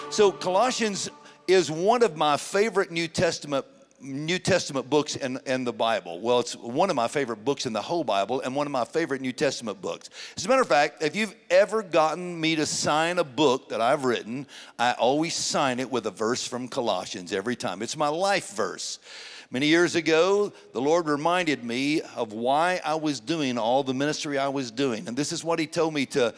So Colossians is one of my favorite New Testament books in the Bible. Well, it's one of my favorite books in the whole Bible and one of my favorite New Testament books. As a matter of fact, if you've ever gotten me to sign a book that I've written, I always sign it with a verse from Colossians every time. It's my life verse. Many years ago, the Lord reminded me of why I was doing all the ministry I was doing. And this is what he told me to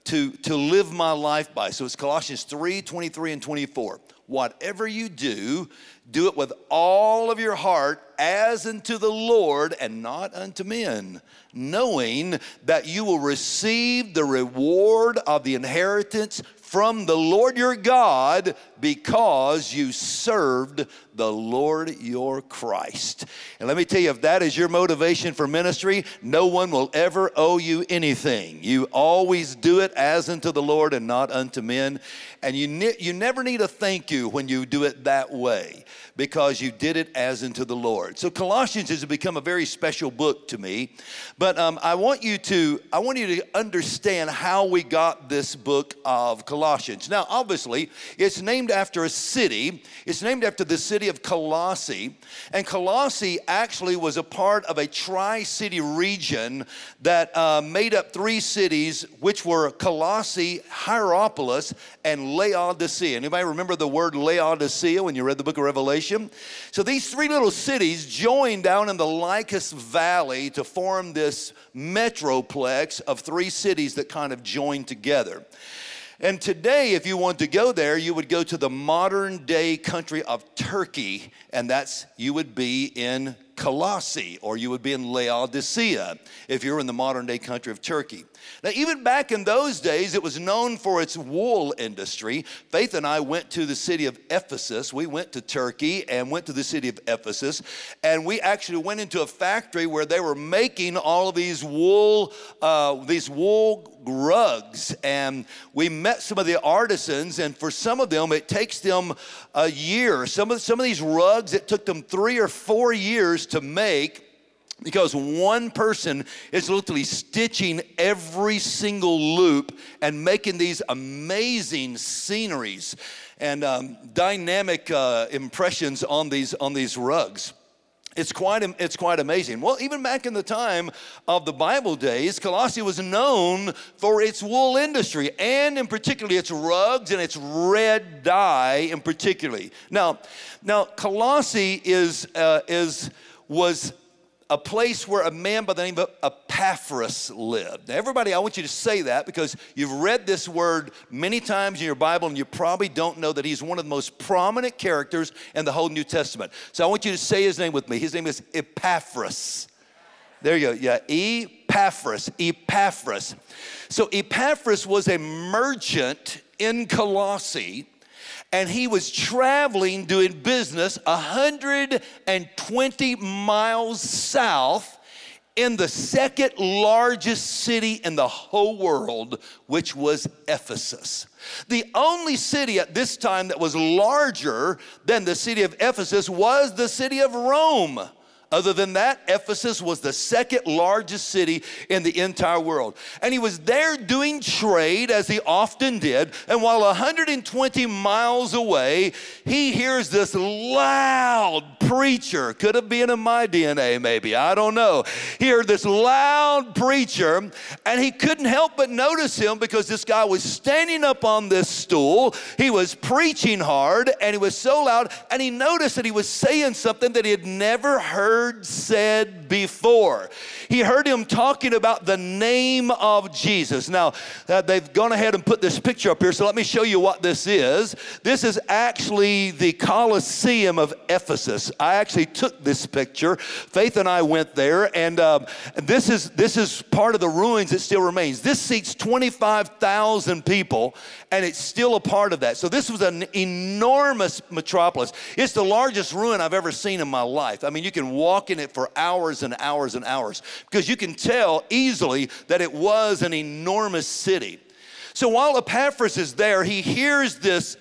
live my life by. So it's Colossians 3:23 and 24. Whatever you do, do it with all of your heart as unto the Lord and not unto men, knowing that you will receive the reward of the inheritance from the Lord your God because you served the Lord your Christ. And let me tell you, if that is your motivation for ministry, no one will ever owe you anything. You always do it as unto the Lord and not unto men. And you never need a thank you when you do it that way, because you did it as unto the Lord. So Colossians has become a very special book to me. But I want you to understand how we got this book of Colossians. Now, obviously, it's named after a city. It's named after the city of Colossae. And Colossae actually was a part of a tri-city region that made up three cities, which were Colossae, Hierapolis, and Laodicea. Anybody remember the word Laodicea when you read the book of Revelation? So these three little cities joined down in the Lycus Valley to form this metroplex of three cities that kind of joined together. And today, if you want to go there, you would go to the modern day country of Turkey, and you would be in Colossae, or you would be in Laodicea if you're in the modern day country of Turkey. Now, even back in those days, it was known for its wool industry. Faith and I went to the city of Ephesus. We went to Turkey and went to the city of Ephesus, and we actually went into a factory where they were making all of these wool rugs, and we met some of the artisans, and for some of them, it takes them a year. Some of these rugs, it took them 3 or 4 years to make, because one person is literally stitching every single loop and making these amazing sceneries and dynamic impressions on these rugs. It's quite amazing. Well, even back in the time of the Bible days, Colossae was known for its wool industry, and in particular its rugs and its red dye in particular. Now Colossae was a place where a man by the name of Epaphras lived. Now, everybody, I want you to say that because you've read this word many times in your Bible, and you probably don't know that he's one of the most prominent characters in the whole New Testament. So I want you to say his name with me. His name is Epaphras. There you go. Yeah, Epaphras. So Epaphras was a merchant in Colossae, and he was traveling, doing business 120 miles south in the second largest city in the whole world, which was Ephesus. The only city at this time that was larger than the city of Ephesus was the city of Rome. Other than that, Ephesus was the second largest city in the entire world. And he was there doing trade, as he often did. And while 120 miles away, he hears this loud preacher. Could have been in my DNA, maybe. I don't know. He heard this loud preacher, and he couldn't help but notice him because this guy was standing up on this stool. He was preaching hard, and he was so loud, and he noticed that he was saying something that he had never heard said before. He heard him talking about the name of Jesus. Now, they've gone ahead and put this picture up here, so let me show you what this is. This is actually the Colosseum of Ephesus. I actually took this picture. Faith and I went there, and this is part of the ruins that still remains. This seats 25,000 people, and it's still a part of that. So this was an enormous metropolis. It's the largest ruin I've ever seen in my life. I mean, you can walk in it for hours and hours and hours because you can tell easily that it was an enormous city. So while Epaphras is there, he hears this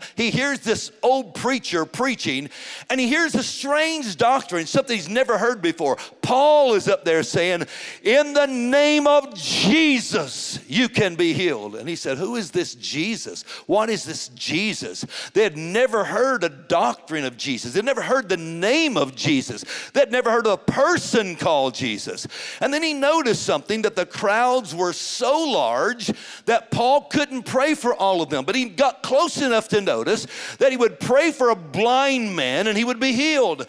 old preacher preaching, and he hears a strange doctrine, something he's never heard before. Paul is up there saying, in the name of Jesus, you can be healed. And he said, who is this Jesus? What is this Jesus? They had never heard a doctrine of Jesus. They'd never heard the name of Jesus. They'd never heard of a person called Jesus. And then he noticed something, that the crowds were so large that Paul couldn't pray for all of them. But he got close enough to notice that he would pray for a blind man and he would be healed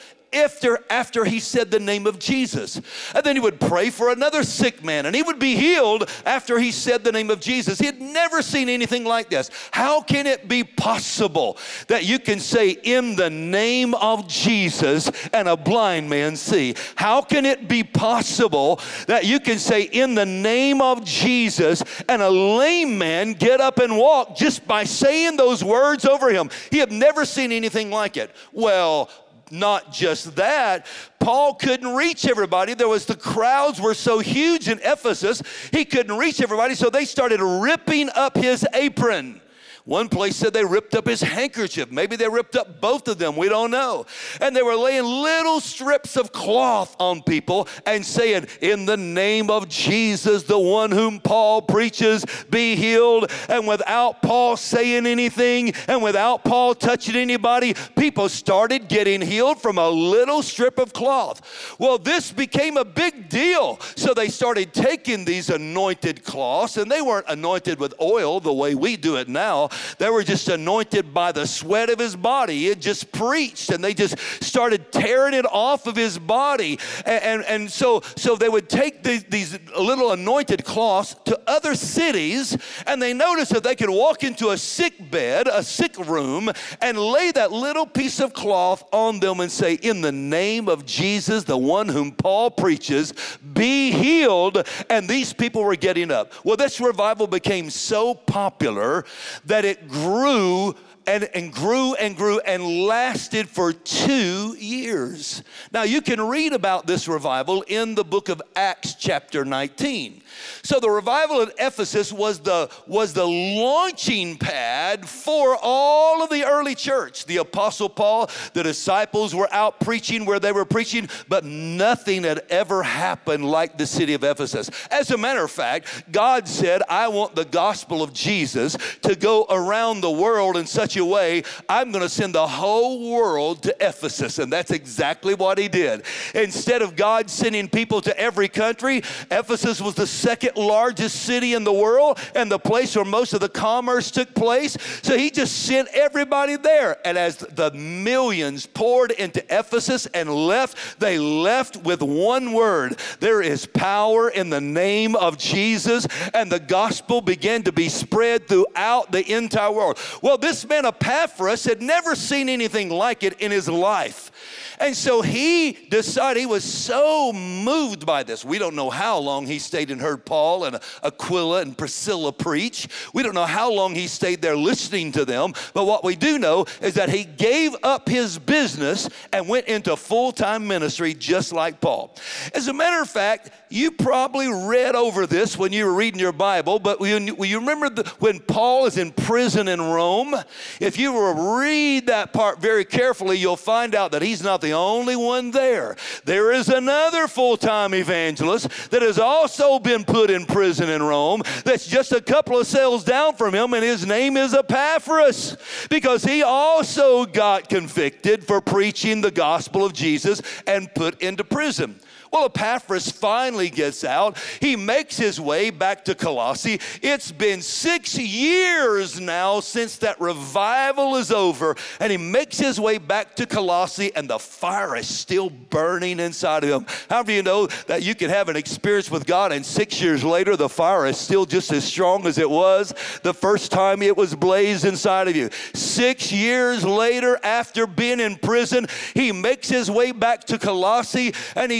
after he said the name of Jesus. And then he would pray for another sick man and he would be healed after he said the name of Jesus. He had never seen anything like this. How can it be possible that you can say in the name of Jesus and a blind man see? How can it be possible that you can say in the name of Jesus and a lame man get up and walk just by saying those words over him? He had never seen anything like it. Well, not just that, Paul couldn't reach everybody. The crowds were so huge in Ephesus, he couldn't reach everybody, so they started ripping up his apron. One place said they ripped up his handkerchief. Maybe they ripped up both of them. We don't know. And they were laying little strips of cloth on people and saying, in the name of Jesus, the one whom Paul preaches, be healed. And without Paul saying anything and without Paul touching anybody, people started getting healed from a little strip of cloth. Well, this became a big deal. So they started taking these anointed cloths, and they weren't anointed with oil the way we do it now. They were just anointed by the sweat of his body. It just preached, and they just started tearing it off of his body. And so they would take these little anointed cloths to other cities, and they noticed that they could walk into a sick bed, a sick room, and lay that little piece of cloth on them and say, in the name of Jesus, the one whom Paul preaches, be healed. And these people were getting up. Well, this revival became so popular that it grew and grew and grew and lasted for 2 years. Now, you can read about this revival in the book of Acts chapter 19. So the revival at Ephesus was the launching pad for all of the early church. The Apostle Paul, the disciples were out preaching where they were preaching, but nothing had ever happened like the city of Ephesus. As a matter of fact, God said, I want the gospel of Jesus to go around the world in such a way, I'm going to send the whole world to Ephesus. And that's exactly what he did. Instead of God sending people to every country, Ephesus was the second largest city in the world and the place where most of the commerce took place. So he just sent everybody there. And as the millions poured into Ephesus and left, they left with one word. There is power in the name of Jesus. And the gospel began to be spread throughout the entire world. Well, this man Epaphras had never seen anything like it in his life. And so he decided, he was so moved by this. We don't know how long he stayed and heard Paul and Aquila and Priscilla preach. We don't know how long he stayed there listening to them. But what we do know is that he gave up his business and went into full-time ministry just like Paul. As a matter of fact, you probably read over this when you were reading your Bible, but you remember when Paul is in prison in Rome? If you were to read that part very carefully, you'll find out that he's not the only one there. There is another full-time evangelist that has also been put in prison in Rome that's just a couple of cells down from him, and his name is Epaphras, because he also got convicted for preaching the gospel of Jesus and put into prison. Well, Epaphras finally gets out. He makes his way back to Colossae. It's been 6 years now since that revival is over, and he makes his way back to Colossae, and the fire is still burning inside of him. How do you know that you can have an experience with God, and 6 years later, the fire is still just as strong as it was the first time it was blazed inside of you? 6 years later, after being in prison, he makes his way back to Colossae, and he tells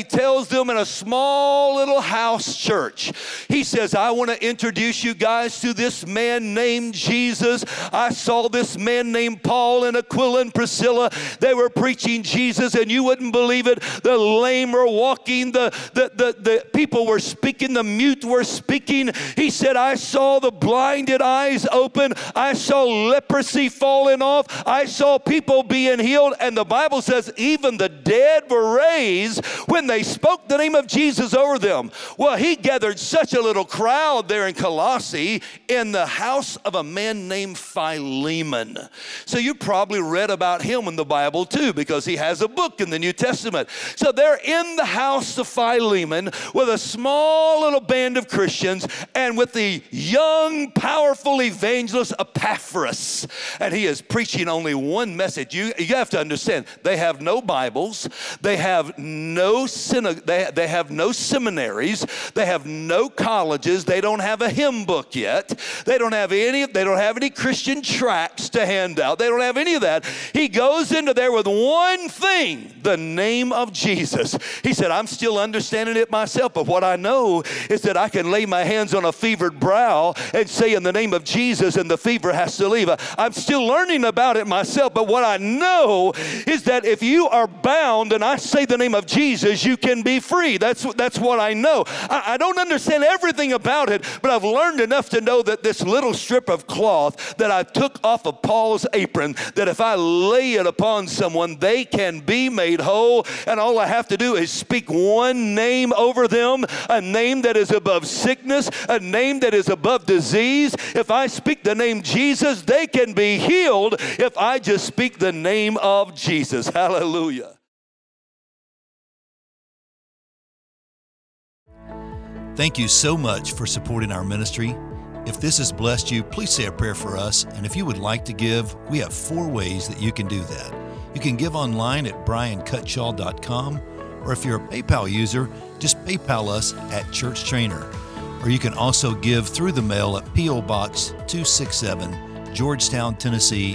tells them in a small little house church, he says, I want to introduce you guys to this man named Jesus. I saw this man named Paul and Aquila and Priscilla. They were preaching Jesus, and you wouldn't believe it. The lame were walking, the people were speaking, the mute were speaking. He said, I saw the blinded eyes open. I saw leprosy falling off. I saw people being healed. And the Bible says even the dead were raised when they spoke the name of Jesus over them. Well, he gathered such a little crowd there in Colossae in the house of a man named Philemon. So you probably read about him in the Bible too, because he has a book in the New Testament. So they're in the house of Philemon with a small little band of Christians and with the young, powerful evangelist Epaphras. And he is preaching only one message. You have to understand, they have no Bibles. They have no they have no seminaries. They have no colleges. They don't have a hymn book yet. They don't have any Christian tracts to hand out. They don't have any of that. He goes into there with one thing, the name of Jesus. He said, I'm still understanding it myself, but what I know is that I can lay my hands on a fevered brow and say in the name of Jesus, and the fever has to leave. I'm still learning about it myself, but what I know is that if you are bound and I say the name of Jesus, you can be free. That's what I know. I don't understand everything about it, but I've learned enough to know that this little strip of cloth that I took off of Paul's apron, that if I lay it upon someone, they can be made whole, and all I have to do is speak one name over them, a name that is above sickness, a name that is above disease. If I speak the name Jesus, they can be healed if I just speak the name of Jesus. Hallelujah. Thank you so much for supporting our ministry. If this has blessed you, please say a prayer for us. And if you would like to give, we have 4 ways that you can do that. You can give online at briancutshaw.com, or if you're a PayPal user, just PayPal us at Church Trainer. Or you can also give through the mail at P.O. Box 267, Georgetown, Tennessee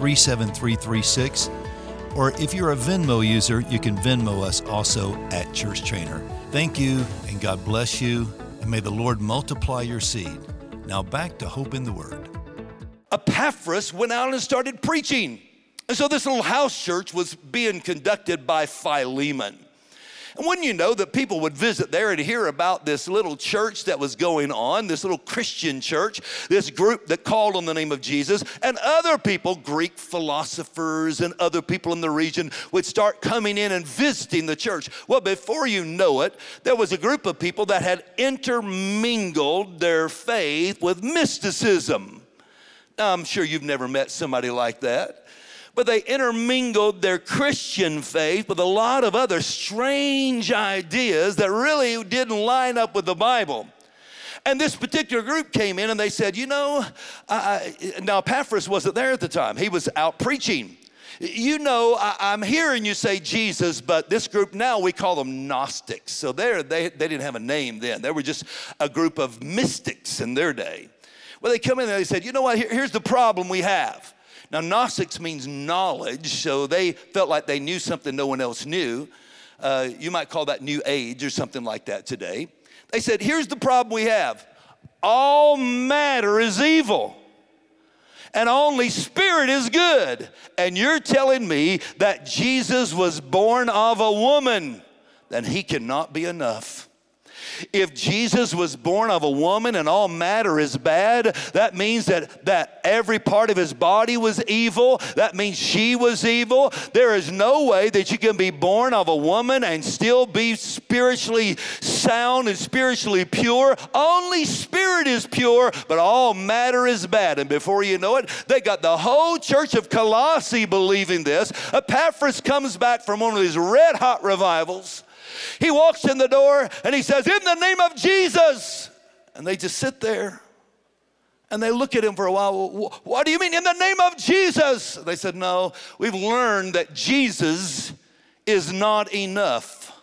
37336. Or if you're a Venmo user, you can Venmo us also at Church Trainer. Thank you, and God bless you, and may the Lord multiply your seed. Now back to Hope in the Word. Epaphras went out and started preaching. And so this little house church was being conducted by Philemon. And wouldn't you know that people would visit there and hear about this little church that was going on, this little Christian church, this group that called on the name of Jesus, and other people, Greek philosophers and other people in the region, would start coming in and visiting the church. Well, before you know it, there was a group of people that had intermingled their faith with mysticism. Now, I'm sure you've never met somebody like that. But they intermingled their Christian faith with a lot of other strange ideas that really didn't line up with the Bible. And this particular group came in and they said, now Epaphras wasn't there at the time. He was out preaching. I'm hearing you say Jesus, but this group now, we call them Gnostics. So they didn't have a name then. They were just a group of mystics in their day. Well, they come in and they said, you know what, here's the problem we have. Now, Gnostics means knowledge, so they felt like they knew something no one else knew. You might call that New Age or something like that today. They said, here's the problem we have. All matter is evil, and only spirit is good. And you're telling me that Jesus was born of a woman, then he cannot be enough. If Jesus was born of a woman and all matter is bad, that means that every part of his body was evil. That means she was evil. There is no way that you can be born of a woman and still be spiritually sound and spiritually pure. Only spirit is pure, but all matter is bad. And before you know it, they got the whole church of Colossae believing this. Epaphras comes back from one of these red hot revivals. He walks in the door and he says, in the name of Jesus. And they just sit there and they look at him for a while. What do you mean in the name of Jesus? They said, no, we've learned that Jesus is not enough.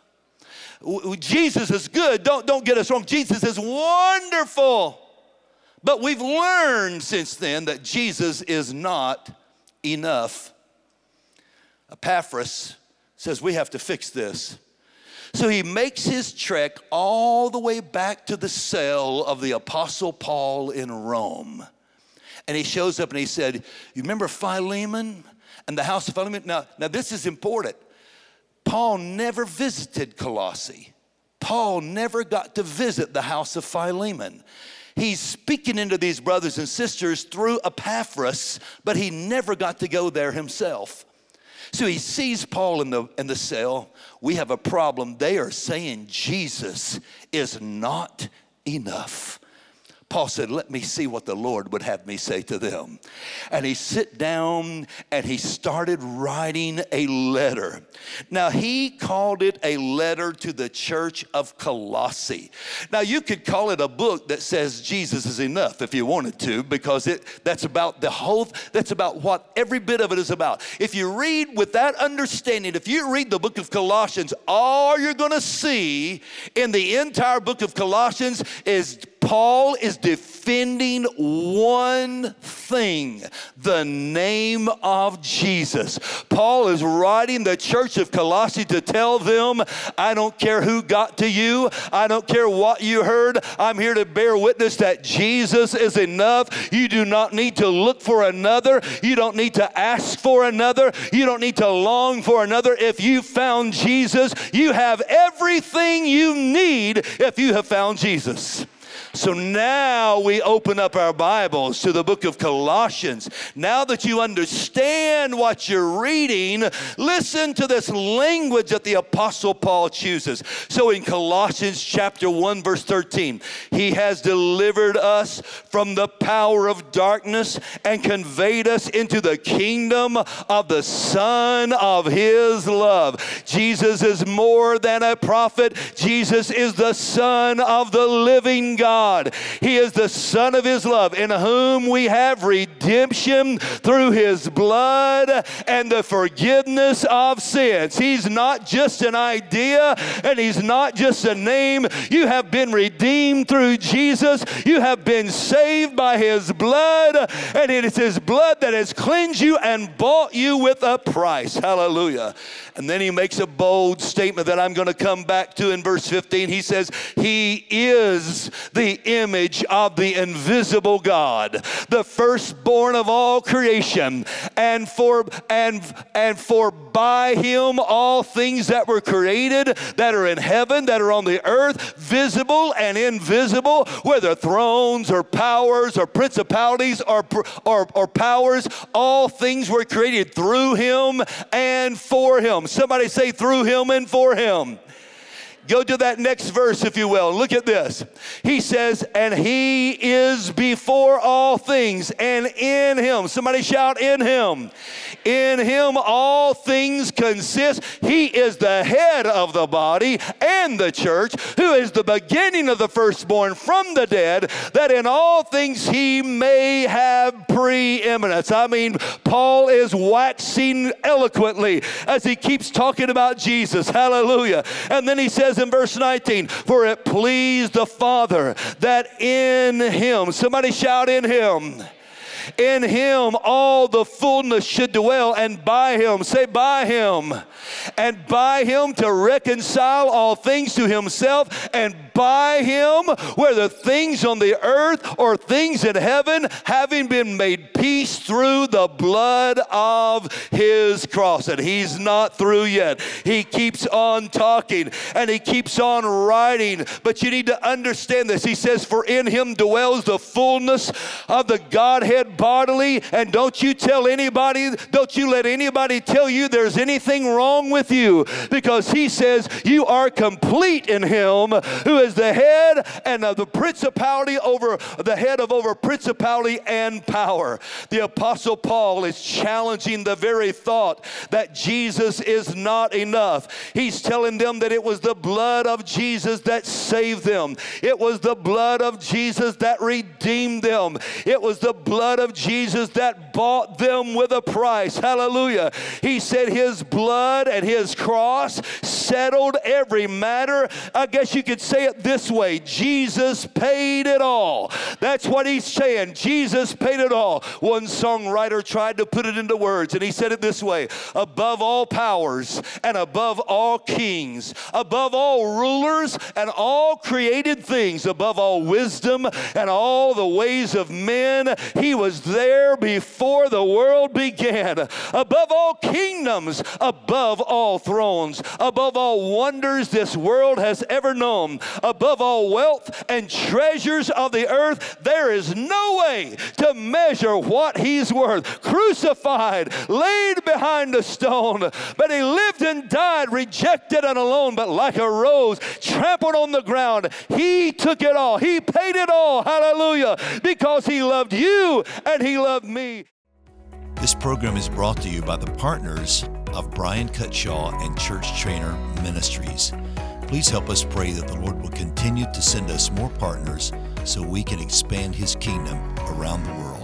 Jesus is good. Don't get us wrong. Jesus is wonderful. But we've learned since then that Jesus is not enough. Epaphras says we have to fix this. So he makes his trek all the way back to the cell of the Apostle Paul in Rome. And he shows up and he said, you remember Philemon and the house of Philemon? Now this is important. Paul never visited Colossae. Paul never got to visit the house of Philemon. He's speaking into these brothers and sisters through Epaphras, but he never got to go there himself. So he sees Paul in the cell. We have a problem. They are saying Jesus is not enough. Paul said, let me see what the Lord would have me say to them. And he sat down and he started writing a letter. Now, he called it a letter to the church of Colossae. Now, you could call it a book that says Jesus is enough if you wanted to, because that's about what every bit of it is about. If you read with that understanding, if you read the book of Colossians, all you're going to see in the entire book of Colossians is Paul is defending one thing, the name of Jesus. Paul is writing the church of Colossae to tell them, I don't care who got to you. I don't care what you heard. I'm here to bear witness that Jesus is enough. You do not need to look for another. You don't need to ask for another. You don't need to long for another. If you found Jesus, you have everything you need if you have found Jesus. So now we open up our Bibles to the book of Colossians. Now that you understand what you're reading, listen to this language that the Apostle Paul chooses. So in Colossians chapter 1, verse 13, he has delivered us from the power of darkness and conveyed us into the kingdom of the Son of his love. Jesus is more than a prophet. Jesus is the Son of the living God. He is the Son of his love, in whom we have redemption through his blood and the forgiveness of sins. He's not just an idea and he's not just a name. You have been redeemed through Jesus. You have been saved by his blood, and it is his blood that has cleansed you and bought you with a price. Hallelujah. And then he makes a bold statement that I'm going to come back to in verse 15. He says, he is the image of the invisible God, the firstborn of all creation, and for by him all things that were created, that are in heaven, that are on the earth, visible and invisible, whether thrones or powers or principalities or powers, all things were created through him and for him. Somebody say, through him and for him. Go to that next verse, if you will. Look at this. He says, and he is before all things, and in him. Somebody shout, in him. In him all things consist. He is the head of the body and the church, who is the beginning of the firstborn from the dead, that in all things he may have preeminence. I mean, Paul is waxing eloquently as he keeps talking about Jesus. Hallelujah. And then he says in verse 19, for it pleased the Father that in him, somebody shout, in him. In him all the fullness should dwell, and by him, say by him, and by him to reconcile all things to himself, and by him, whether things on the earth or things in heaven, having been made peace through the blood of his cross. And he's not through yet. He keeps on talking and he keeps on writing. But you need to understand this. He says, for in him dwells the fullness of the Godhead bodily. And don't you let anybody tell you there's anything wrong with you, because he says you are complete in him who is the head and of the principality over the head of over principality and power. The Apostle Paul is challenging the very thought that Jesus is not enough. He's telling them that it was the blood of Jesus that saved them. It was the blood of Jesus that redeemed them. It was the blood blood of Jesus that bought them with a price. Hallelujah. He said his blood and his cross settled every matter. I guess you could say it this way: Jesus paid it all. That's what he's saying. Jesus paid it all. One songwriter tried to put it into words, and he said it this way: above all powers and above all kings, above all rulers and all created things, above all wisdom and all the ways of men, he was there before the world began. Above all kingdoms, above all thrones, above all wonders this world has ever known, above all wealth and treasures of the earth, there is no way to measure what he's worth. Crucified, laid behind a stone, but he lived and died, rejected and alone, but like a rose trampled on the ground, he took it all. He paid it all. Hallelujah. Because he loved you and he loved me. This program is brought to you by the partners of Brian Cutshaw and Church Trainer Ministries. Please help us pray that the Lord will continue to send us more partners so we can expand his kingdom around the world.